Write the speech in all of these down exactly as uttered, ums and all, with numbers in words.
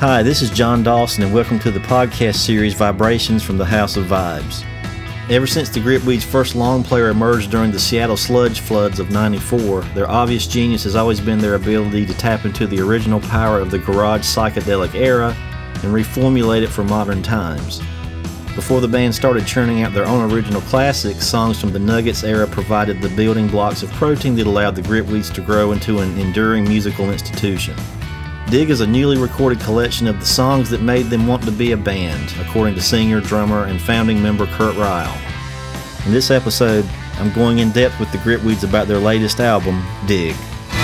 Hi, this is John Dawson, and welcome to the podcast series Vibrations from the House of Vibes. Ever since the Gripweeds' first long player emerged during the Seattle sludge floods of ninety-four, their obvious genius has always been their ability to tap into the original power of the garage psychedelic era and reformulate it for modern times. Before the band started churning out their own original classics, songs from the Nuggets era provided the building blocks of protein that allowed the Gripweeds to grow into an enduring musical institution. Dig is a newly recorded collection of the songs that made them want to be a band, according to singer, drummer, and founding member Kurt Ryle. In this episode, I'm going in depth with the Gripweeds about their latest album, Dig.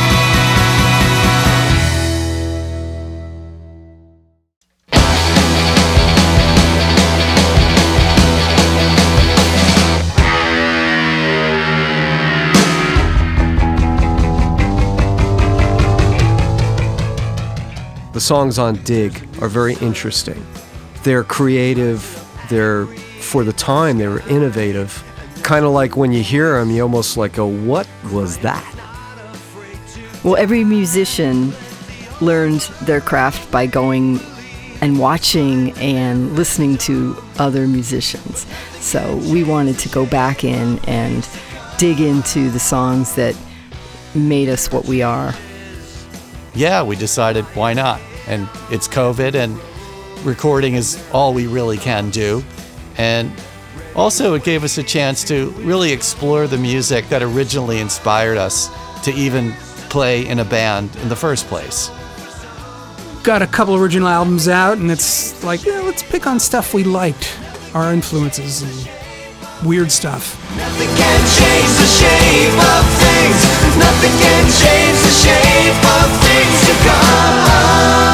The songs on Dig are very interesting. They're creative, they're, for the time, they were innovative. Kind of like when you hear them, you almost like go, what was that? Well, every musician learned their craft by going and watching and listening to other musicians. So we wanted to go back in and dig into the songs that made us what we are. Yeah, we decided why not? And it's COVID, and recording is all we really can do. And also it gave us a chance to really explore the music that originally inspired us to even play in a band in the first place. Got a couple original albums out, and it's like, yeah, let's pick on stuff we liked, our influences and weird stuff. Nothing can change the shape of things. Nothing can change the shape of things to come.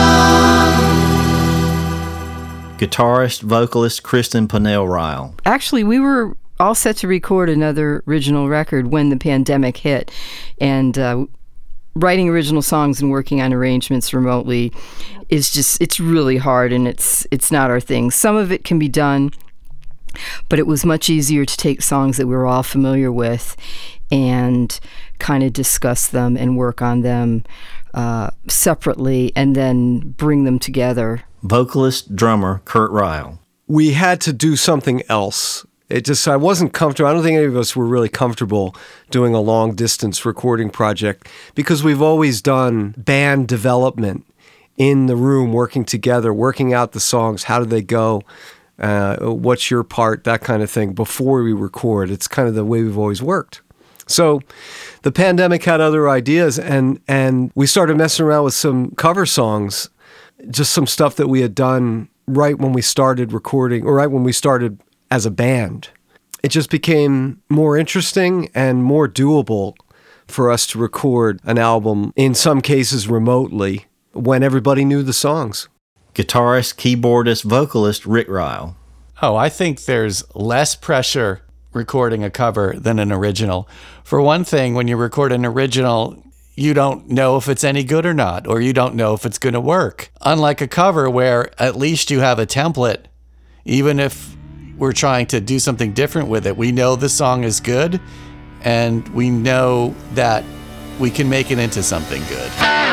Guitarist, vocalist Kristen Pannell Ryle. Actually, we were all set to record another original record when the pandemic hit, and uh, writing original songs and working on arrangements remotely is just, it's really hard, and it's it's not our thing. Some of it can be done, but it was much easier to take songs that we were all familiar with and kind of discuss them and work on them uh, separately and then bring them together. Vocalist, drummer Kurt Ryle. We had to do something else. It just, I wasn't comfortable. I don't think any of us were really comfortable doing a long distance recording project because we've always done band development in the room, working together, working out the songs. How do they go? Uh, what's your part, that kind of thing, before we record. It's kind of the way we've always worked. So the pandemic had other ideas, and, and we started messing around with some cover songs, just some stuff that we had done right when we started recording, or right when we started as a band. It just became more interesting and more doable for us to record an album, in some cases remotely, when everybody knew the songs. Guitarist, keyboardist, vocalist Rick Ryle. Oh, I think there's less pressure recording a cover than an original. For one thing, when you record an original, you don't know if it's any good or not, or you don't know if it's going to work. Unlike a cover where at least you have a template, even if we're trying to do something different with it, we know the song is good, and we know that we can make it into something good.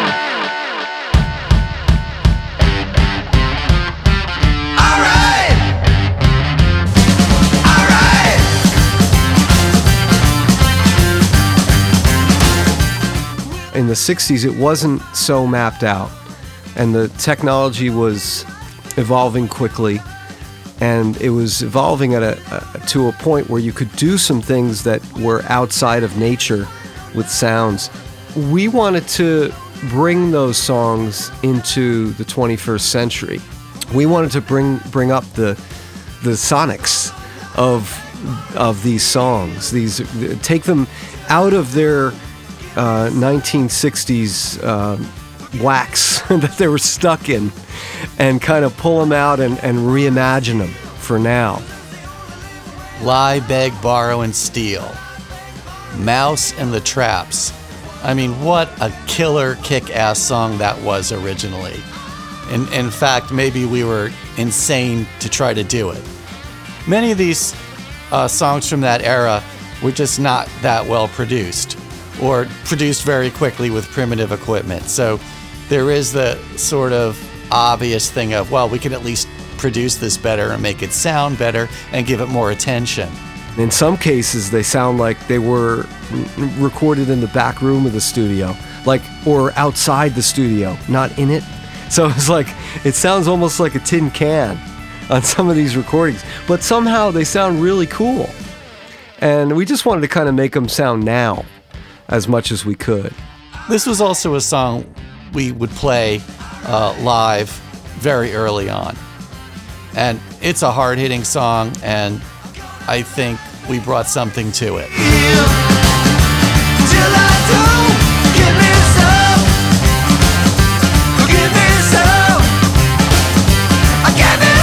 In the sixties, it wasn't so mapped out, and the technology was evolving quickly, and it was evolving at a, a to a point where you could do some things that were outside of nature with sounds. We wanted to bring those songs into the twenty-first century. We wanted to bring bring up the the sonics of of these songs. These take them out of their Uh, nineteen sixties uh, wax that they were stuck in, and kind of pull them out and, and reimagine them for now. Lie, Beg, Borrow, and Steal. Mouse and the Traps. I mean, what a killer kick-ass song that was originally. In, in fact, maybe we were insane to try to do it. Many of these uh, songs from that era were just not that well produced, or produced very quickly with primitive equipment. So there is the sort of obvious thing of, well, we can at least produce this better and make it sound better and give it more attention. In some cases, they sound like they were r- recorded in the back room of the studio, like, or outside the studio, not in it. So it's like, it sounds almost like a tin can on some of these recordings, but somehow they sound really cool. And we just wanted to kind of make them sound now as much as we could. This was also a song we would play uh, live very early on. And it's a hard-hitting song, and I think we brought something to it. Till I do, give me some, give me some, give me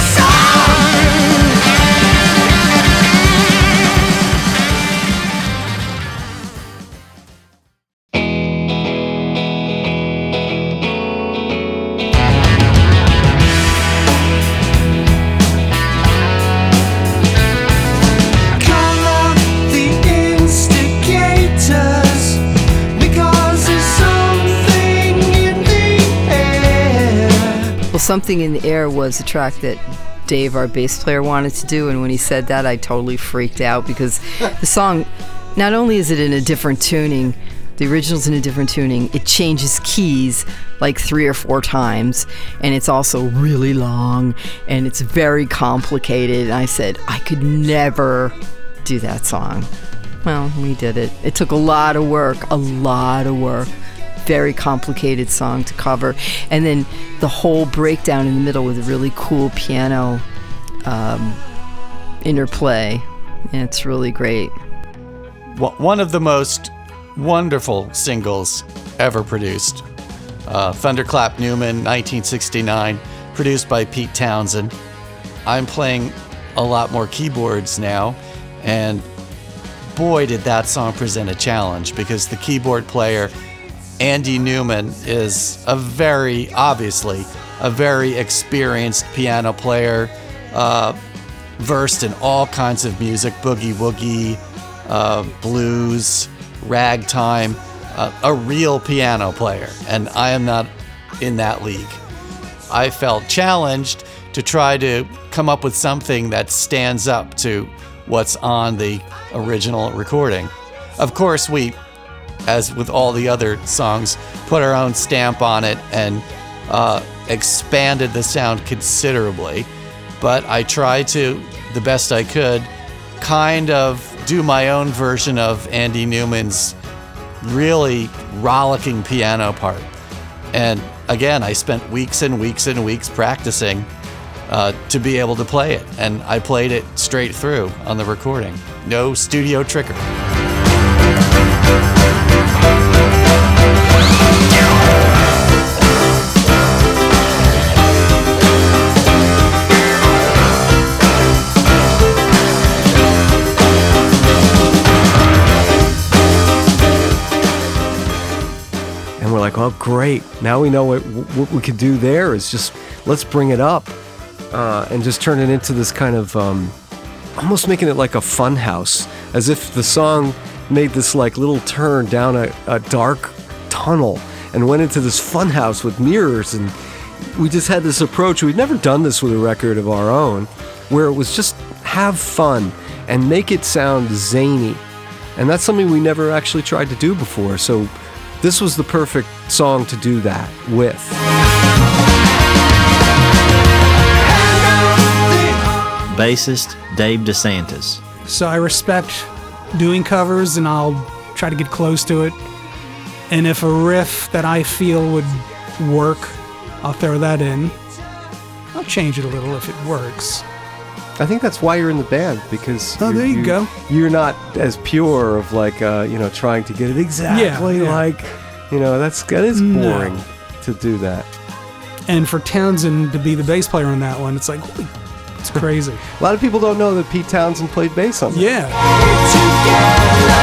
Something in the Air was a track that Dave, our bass player, wanted to do, and when he said that, I totally freaked out because the song, not only is it in a different tuning, the original's in a different tuning, it changes keys like three or four times, and it's also really long, and it's very complicated, and I said, I could never do that song. Well, we did it. It took a lot of work, a lot of work. Very complicated song to cover, and then the whole breakdown in the middle with a really cool piano um, interplay, and it's really great. One of the most wonderful singles ever produced, uh, Thunderclap Newman, nineteen sixty-nine, produced by Pete Townshend. I'm playing a lot more keyboards now, and boy did that song present a challenge, because the keyboard player Andy Newman is a very, obviously, a very experienced piano player, uh, versed in all kinds of music, boogie-woogie, uh, blues, ragtime, uh, a real piano player, and I am not in that league. I felt challenged to try to come up with something that stands up to what's on the original recording. Of course, we, as with all the other songs, put our own stamp on it and uh, expanded the sound considerably. But I tried to, the best I could, kind of do my own version of Andy Newman's really rollicking piano part. And again, I spent weeks and weeks and weeks practicing uh, to be able to play it. And I played it straight through on the recording. No studio trickery. And we're like, oh, great. Now we know what, what we could do there is just, let's bring it up uh, and just turn it into this kind of, um, almost making it like a fun house, as if the song made this like little turn down a, a dark tunnel and went into this fun house with mirrors. And we just had this approach. We'd never done this with a record of our own, where it was just have fun and make it sound zany. And that's something we never actually tried to do before. So this was the perfect song to do that with. Bassist Dave DeSantis. So I respect doing covers, and I'll try to get close to it. And if a riff that I feel would work, I'll throw that in. I'll change it a little if it works. I think that's why you're in the band, because Oh, there you go. You're not as pure of like uh, you know, trying to get it exactly Yeah, yeah. like, you know, that's that is No. boring to do that. And for Townsend to be the bass player on that one, it's like, holy, it's crazy. A lot of people don't know that Pete Townshend played bass on that. Yeah.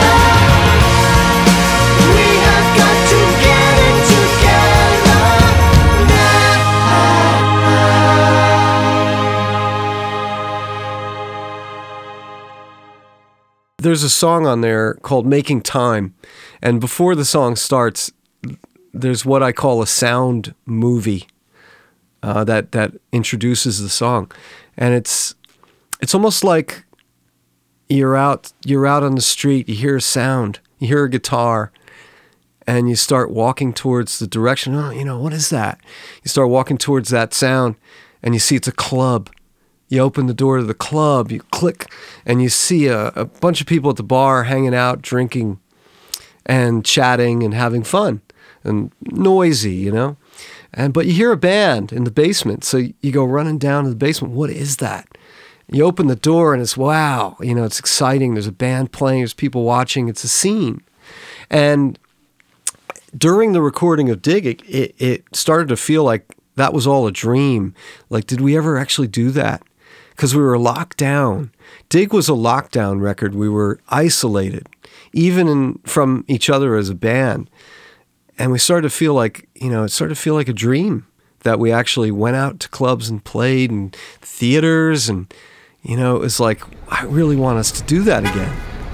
There's a song on there called Making Time, and before the song starts, there's what I call a sound movie uh, that that introduces the song, and it's it's almost like you're out you're out on the street, you hear a sound, you hear a guitar, and you start walking towards the direction. Oh, you know, what is that? You start walking towards that sound, and you see it's a club. You open the door to the club, you click, and you see a, a bunch of people at the bar hanging out, drinking, and chatting and having fun, and noisy, you know. And but you hear a band in the basement, so you go running down to the basement. What is that? You open the door, and it's wow, you know, it's exciting. There's a band playing, there's people watching. It's a scene, and during the recording of Dig, it, it, it started to feel like that was all a dream. Like, did we ever actually do that? Because we were locked down. Dig was a lockdown record. We were isolated, even in, from each other as a band. And we started to feel like, you know, it started to feel like a dream that we actually went out to clubs and played and theaters. And, you know, it was like, I really want us to do that again.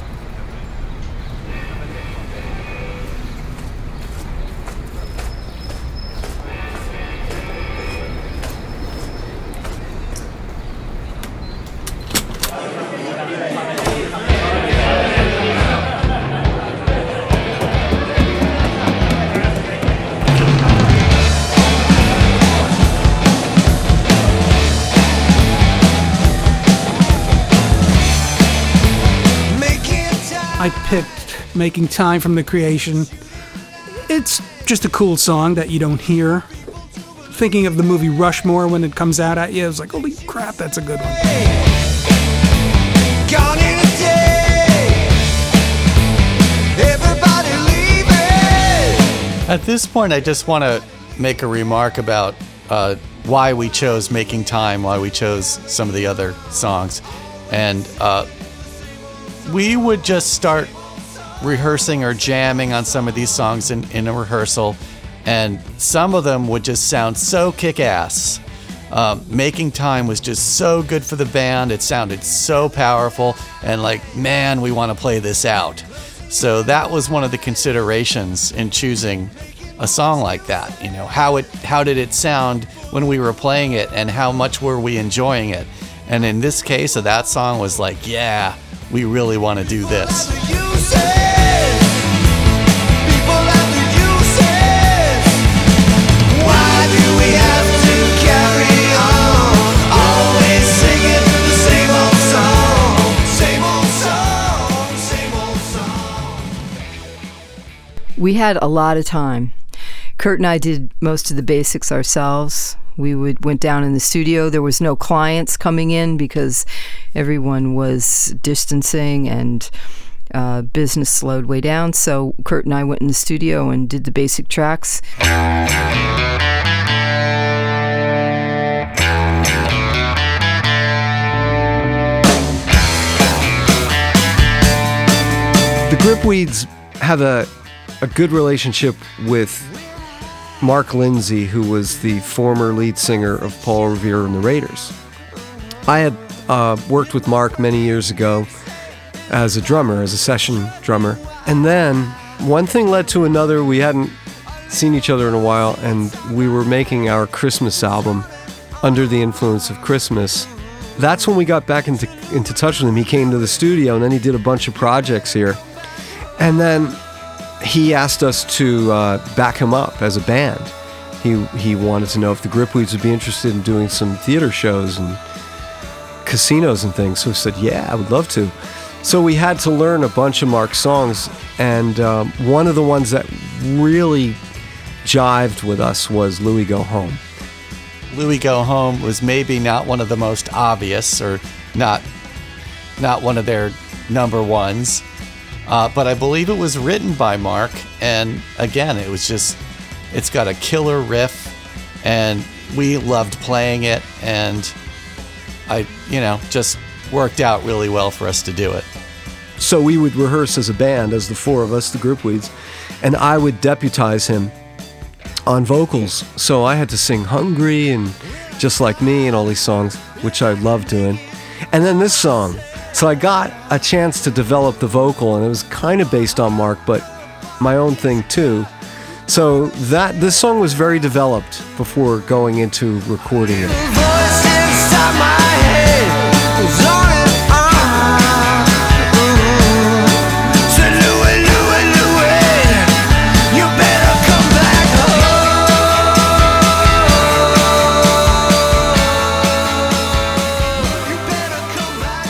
I picked Making Time from The Creation. It's just a cool song that you don't hear. Thinking of the movie Rushmore when it comes out at you, I was like, holy crap, that's a good one. Gone in a day. Everybody leaving. At this point, I just want to make a remark about uh, why we chose Making Time, why we chose some of the other songs. And uh, we would just start rehearsing or jamming on some of these songs in, in a rehearsal, and some of them would just sound so kick-ass. Um, Making Time was just so good for the band. It sounded so powerful, and like, man, we want to play this out. So that was one of the considerations in choosing a song like that. You know, how it how did it sound when we were playing it, and how much were we enjoying it? And in this case of that song was like, yeah, we really want to do this. We had a lot of time. Kurt and I did most of the basics ourselves. We would went down in the studio. There was no clients coming in because everyone was distancing and uh, business slowed way down. So Kurt and I went in the studio and did the basic tracks. The Gripweeds have a, a good relationship with Mark Lindsay, who was the former lead singer of Paul Revere and the Raiders. I had uh, worked with Mark many years ago as a drummer, as a session drummer. And then one thing led to another. We hadn't seen each other in a while, and we were making our Christmas album, Under the Influence of Christmas. That's when we got back into, into touch with him. He came to the studio, and then he did a bunch of projects here. And then he asked us to uh, back him up as a band. He he wanted to know if the Gripweeds would be interested in doing some theater shows and casinos and things. So we said, yeah, I would love to. So we had to learn a bunch of Mark's songs, and um, one of the ones that really jived with us was Louie Go Home. Louie Go Home was maybe not one of the most obvious, or not not one of their number ones. Uh, but I believe it was written by Mark, and again, it was just, it's got a killer riff, and we loved playing it, and I, you know, just worked out really well for us to do it. So we would rehearse as a band, as the four of us, the Gripweeds, and I would deputize him on vocals. So I had to sing Hungry and Just Like Me and all these songs, which I loved doing. And then this song. So I got a chance to develop the vocal, and it was kind of based on Mark, but my own thing too. So that this song was very developed before going into recording it. Voice inside my head was on and on. So Louie, Louie, Louie, you better come back home. You better come back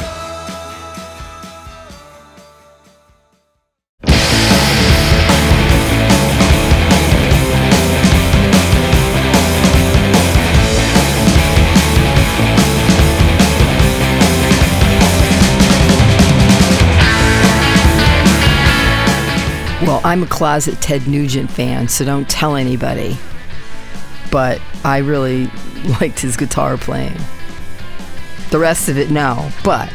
Well, I'm a closet Ted Nugent fan, so don't tell anybody. But I really liked his guitar playing. The rest of it, no. But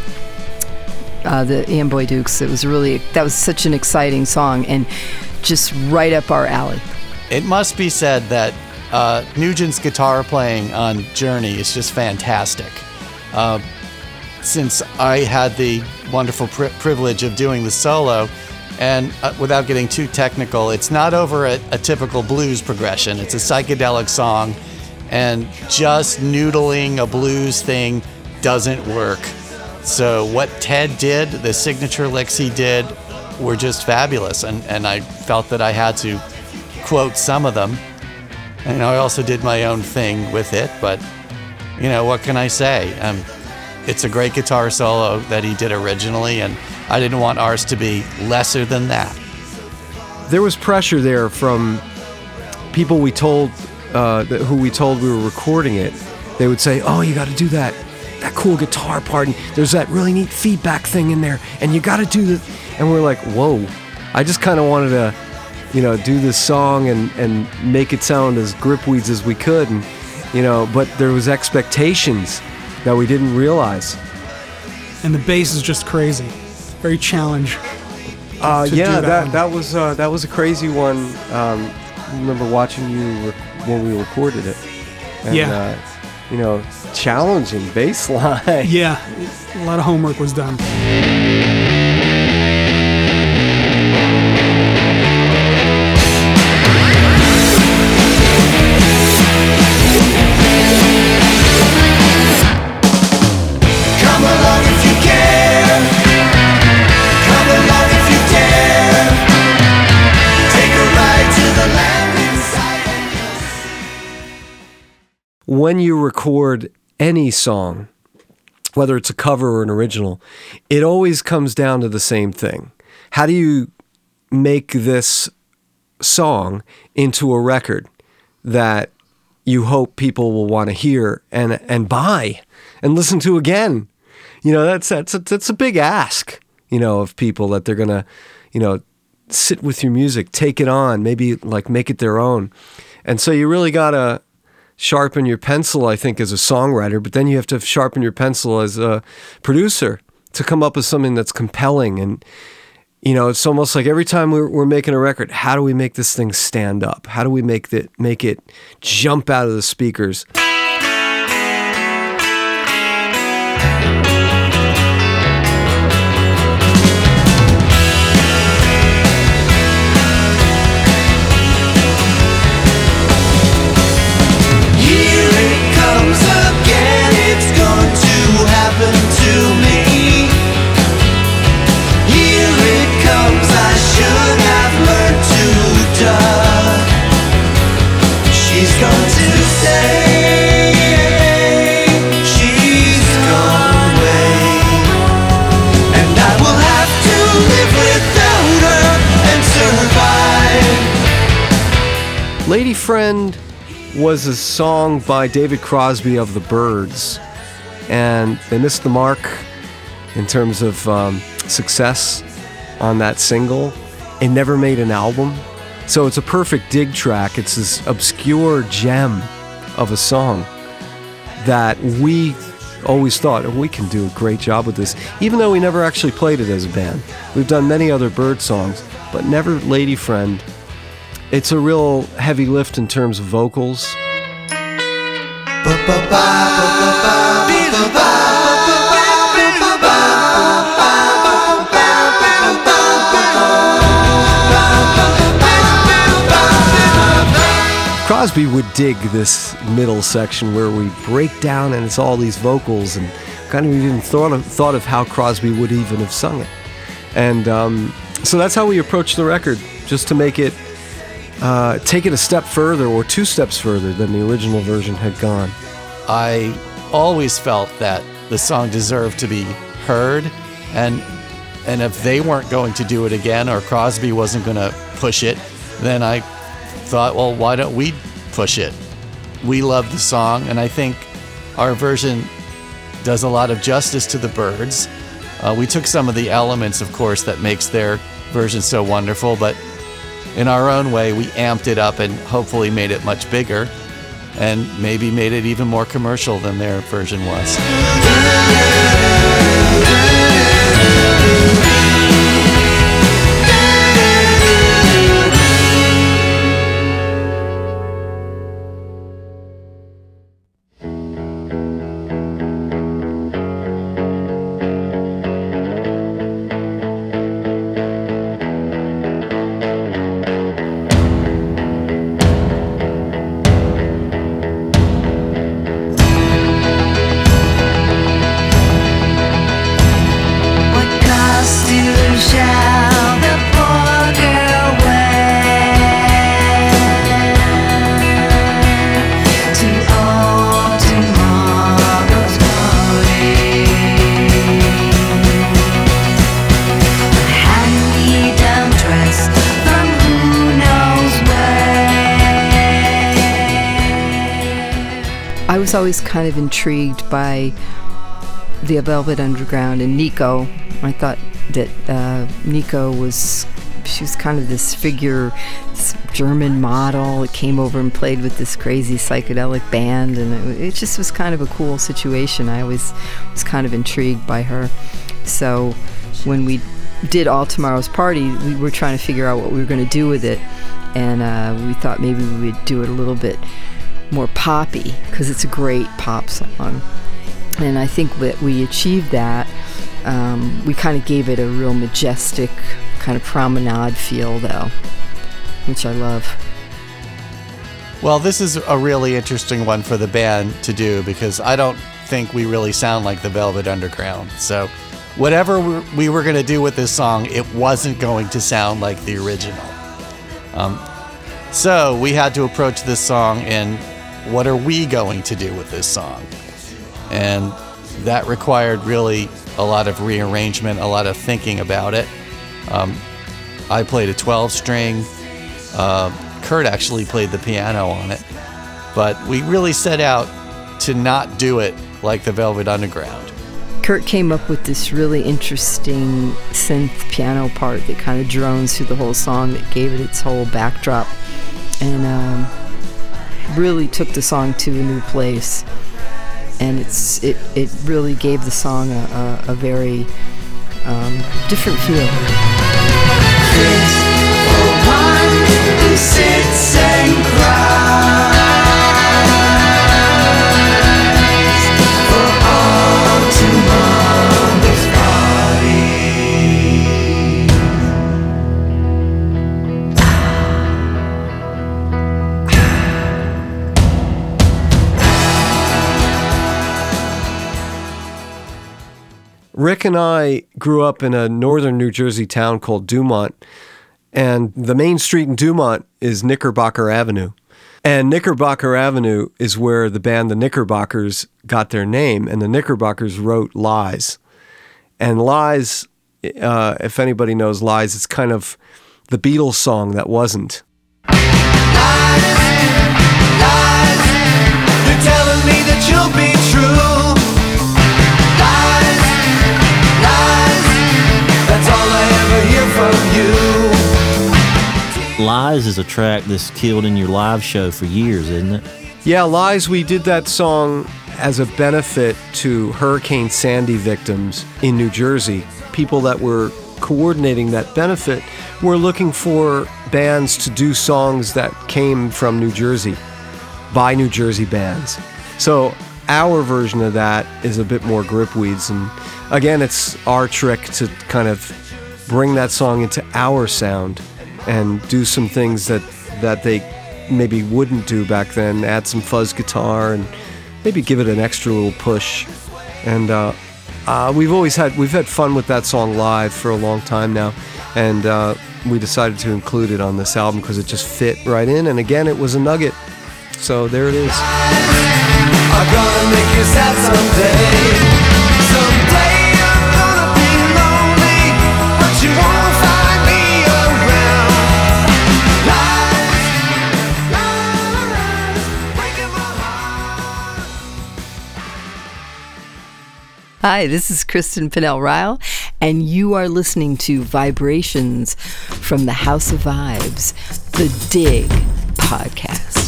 uh, the Amboy Dukes, it was really, that was such an exciting song and just right up our alley. It must be said that uh, Nugent's guitar playing on Journey is just fantastic. Uh, since I had the wonderful pri- privilege of doing the solo, and uh, without getting too technical, it's not over a, a typical blues progression. It's a psychedelic song, and just noodling a blues thing doesn't work. So what Ted did, the signature licks he did, were just fabulous, and, and I felt that I had to quote some of them. And I also did my own thing with it, but, you know, what can I say? Um, it's a great guitar solo that he did originally, and I didn't want ours to be lesser than that. There was pressure there from people we told, uh, that, who we told we were recording it. They would say, "Oh, you got to do that, that cool guitar part, and there's that really neat feedback thing in there, and you got to do the." And we're like, "Whoa!" I just kind of wanted to, you know, do this song and and make it sound as Gripweeds as we could, and you know, but there was expectations that we didn't realize. And the bass is just crazy. Very challenge. Uh, to yeah, do that that one. that was uh, that was a crazy one. Um, I remember watching you rec- when we recorded it. And, Yeah. Uh, you know, challenging bass line. Yeah, a lot of homework was done. Come along if you care. Come along if you dare. Take a ride to the land inside. When you record any song, whether it's a cover or an original, it always comes down to the same thing. How do you make this song into a record that you hope people will want to hear and and buy and listen to again? You know, that's that's a, that's a big ask, you know, of people, that they're going to, you know, sit with your music, take it on, maybe like make it their own. And so you really got to sharpen your pencil, I think, as a songwriter, but then you have to sharpen your pencil as a producer to come up with something that's compelling. And, you know, it's almost like every time we're, we're making a record, how do we make this thing stand up? How do we make it, make it jump out of the speakers? Here it comes again, it's going to happen to me. Here it comes, I should have learned to duck. She's going to say she's gone away, and I will have to live without her and survive. Lady Friend was a song by David Crosby of the Byrds, and they missed the mark in terms of um, success on that single. It never made an album, so it's a perfect dig track. It's this obscure gem of a song that we always thought, oh, we can do a great job with this, even though we never actually played it as a band. We've done many other Byrd songs, but never Lady Friend. It's a real heavy lift in terms of vocals. Crosby would dig this middle section where we break down and it's all these vocals, and kind of even thought of, thought of how Crosby would even have sung it. And um, so that's how we approached the record, just to make it, uh, take it a step further or two steps further than the original version had gone. I always felt that the song deserved to be heard, and and if they weren't going to do it again, or Crosby wasn't going to push it, then I thought, well, why don't we push it? We love the song, and I think our version does a lot of justice to the Byrds. Uh, we took some of the elements, of course, that makes their version so wonderful, but in our own way, we amped it up and hopefully made it much bigger, and maybe made it even more commercial than their version was. I was always kind of intrigued by the Velvet Underground and Nico. I thought that uh, Nico was, she was kind of this figure, this German model that came over and played with this crazy psychedelic band, and it, it just was kind of a cool situation. I always was kind of intrigued by her. So when we did All Tomorrow's Party, we were trying to figure out what we were going to do with it, and uh, we thought maybe we would do it a little bit more poppy, because it's a great pop song. And I think that we achieved that. Um, we kind of gave it a real majestic kind of promenade feel, though, which I love. Well, this is a really interesting one for the band to do, because I don't think we really sound like the Velvet Underground. So whatever we were going to do with this song, it wasn't going to sound like the original. Um, so we had to approach this song in, what are we going to do with this song? And that required really a lot of rearrangement, a lot of thinking about it. Um, I played a twelve string. Uh, Kurt actually played the piano on it. But we really set out to not do it like the Velvet Underground. Kurt came up with this really interesting synth piano part that kind of drones through the whole song, that gave it its whole backdrop, and um, really took the song to a new place. And it's it, it really gave the song a, a, a very um, different feel. Fit for one who sits and cries for all tomorrow's party. Rick and I grew up in a northern New Jersey town called Dumont, and the main street in Dumont is Knickerbocker Avenue. And Knickerbocker Avenue is where the band the Knickerbockers got their name, and the Knickerbockers wrote Lies. And Lies, uh, if anybody knows Lies, it's kind of the Beatles song that wasn't. Lies, lies, they're telling me that you'll be true. Lies, lies, that's all I ever hear from you. Lies is a track that's killed in your live show for years, isn't it? Yeah, Lies, we did that song as a benefit to Hurricane Sandy victims in New Jersey. People that were coordinating that benefit were looking for bands to do songs that came from New Jersey, by New Jersey bands. So our version of that is a bit more Gripweeds, and again, it's our trick to kind of bring that song into our sound and do some things that, that they maybe wouldn't do back then. Add some fuzz guitar and maybe give it an extra little push. And uh, uh, we've always had we've had fun with that song live for a long time now, and uh, we decided to include it on this album because it just fit right in. And again, it was a nugget. So there it is. I'm gonna make you sad someday. Someday you're gonna be lonely, but you won't find me around. Lies, lies, breaking my heart. Hi, this is Kristen Pinnell-Ryle, and you are listening to Vibrations from the House of Vibes, the Dig podcast.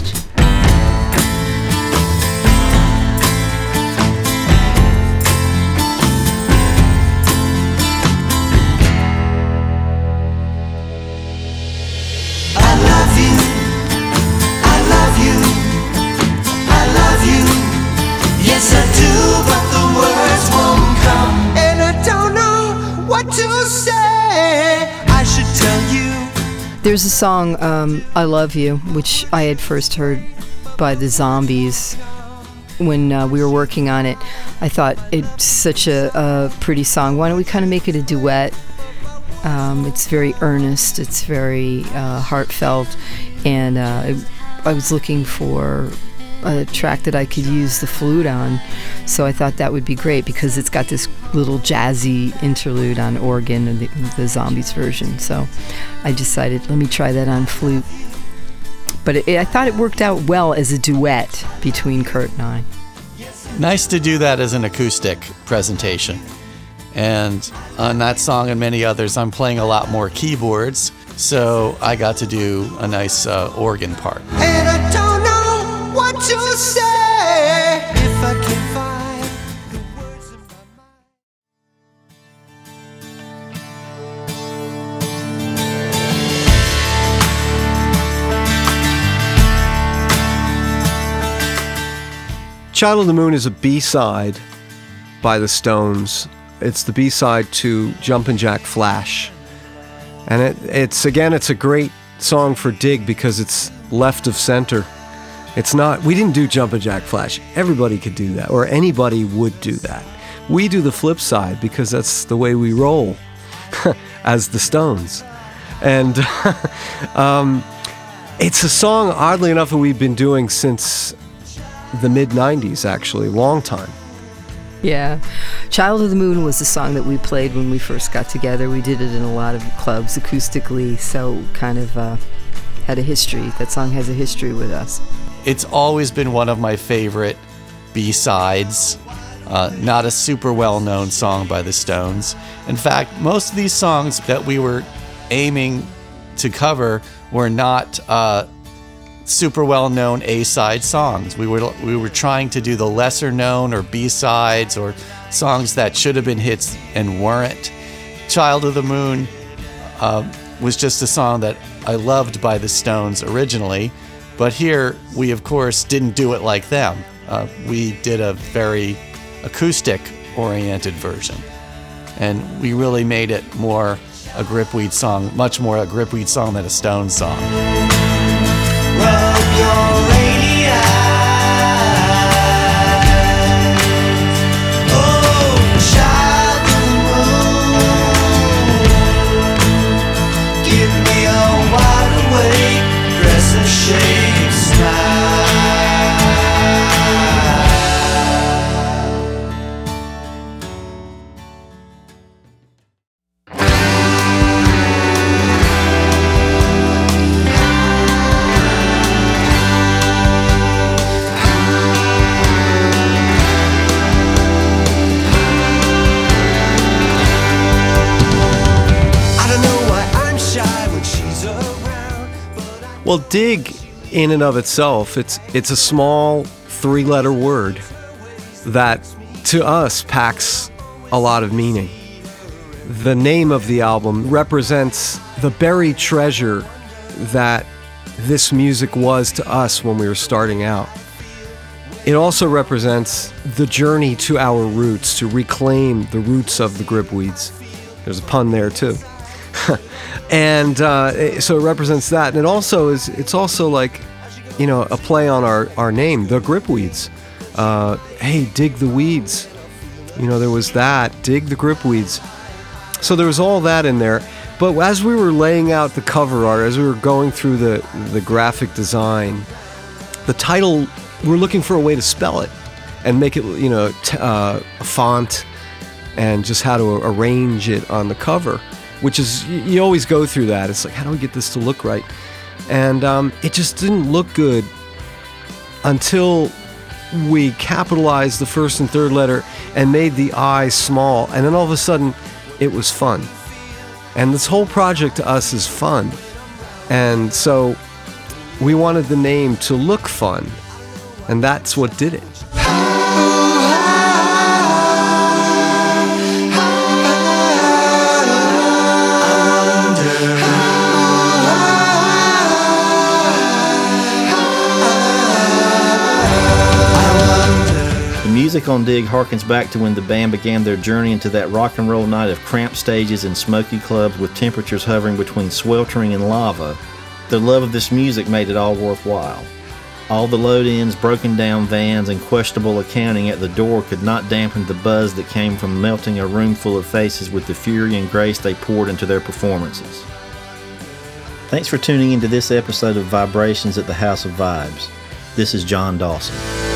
Yes, I do, but the words won't come, and I don't know what to say. I should tell you. There's a song, um, I Love You, which I had first heard by the Zombies when uh, we were working on it. I thought it's such a, a pretty song. Why don't we kind of make it a duet? Um, it's very earnest, it's very uh, heartfelt, and uh, it, I was looking for a track that I could use the flute on, so I thought that would be great because it's got this little jazzy interlude on organ in the, the Zombies version. So I decided, let me try that on flute. But it, I thought it worked out well as a duet between Kurt and I. Nice to do that as an acoustic presentation. And on that song and many others, I'm playing a lot more keyboards, so I got to do a nice uh, organ part. And I don't know what to say if I can find the words in my mind. Child of the Moon is a B-side by the Stones. It's the B-side to Jumpin' Jack Flash. And it, it's, again, it's a great song for Dig because it's left of center. It's not, we didn't do Jumpin' Jack Flash. Everybody could do that, or anybody would do that. We do the flip side because that's the way we roll as the Stones. And um, it's a song, oddly enough, that we've been doing since the mid nineties, actually, long time. Yeah. Child of the Moon was a song that we played when we first got together. We did it in a lot of clubs acoustically, so kind of uh, had a history. That song has a history with us. It's always been one of my favorite B-sides. Uh, not a super well-known song by the Stones. In fact, most of these songs that we were aiming to cover were not uh, super well-known A-side songs. We were we were trying to do the lesser-known or B-sides or songs that should have been hits and weren't. Child of the Moon uh, was just a song that I loved by the Stones originally, but here we, of course, didn't do it like them. Uh, we did a very acoustic-oriented version, and we really made it more a Gripweed song, much more a Gripweed song than a Stones song. Rub your rainy eyes. Oh, child of the moon, give me a wide awake, dress of shade smile. Well, dig in and of itself, it's it's a small three-letter word that to us packs a lot of meaning. The name of the album represents the buried treasure that this music was to us when we were starting out. It also represents the journey to our roots, to reclaim the roots of the Gripweeds. There's a pun there too. And uh, so it represents that, and it also is. It's also like you know, a play on our, our name, the Gripweeds. Uh, hey, dig the weeds. You know, there was that, dig the Gripweeds. So there was all that in there. But as we were laying out the cover art, as we were going through the, the graphic design, the title, we're looking for a way to spell it and make it, you know, t- uh, a font and just how to arrange it on the cover, which is, you, you always go through that. It's like, how do we get this to look right? And um, it just didn't look good until we capitalized the first and third letter and made the I small. And then all of a sudden, it was fun. And this whole project to us is fun. And so we wanted the name to look fun. And that's what did it. The music on Dig harkens back to when the band began their journey into that rock and roll night of cramped stages and smoky clubs with temperatures hovering between sweltering and lava. Their love of this music made it all worthwhile. All the load-ins, broken down vans, and questionable accounting at the door could not dampen the buzz that came from melting a room full of faces with the fury and grace they poured into their performances. Thanks for tuning into this episode of Vibrations at the House of Vibes. This is John Dawson.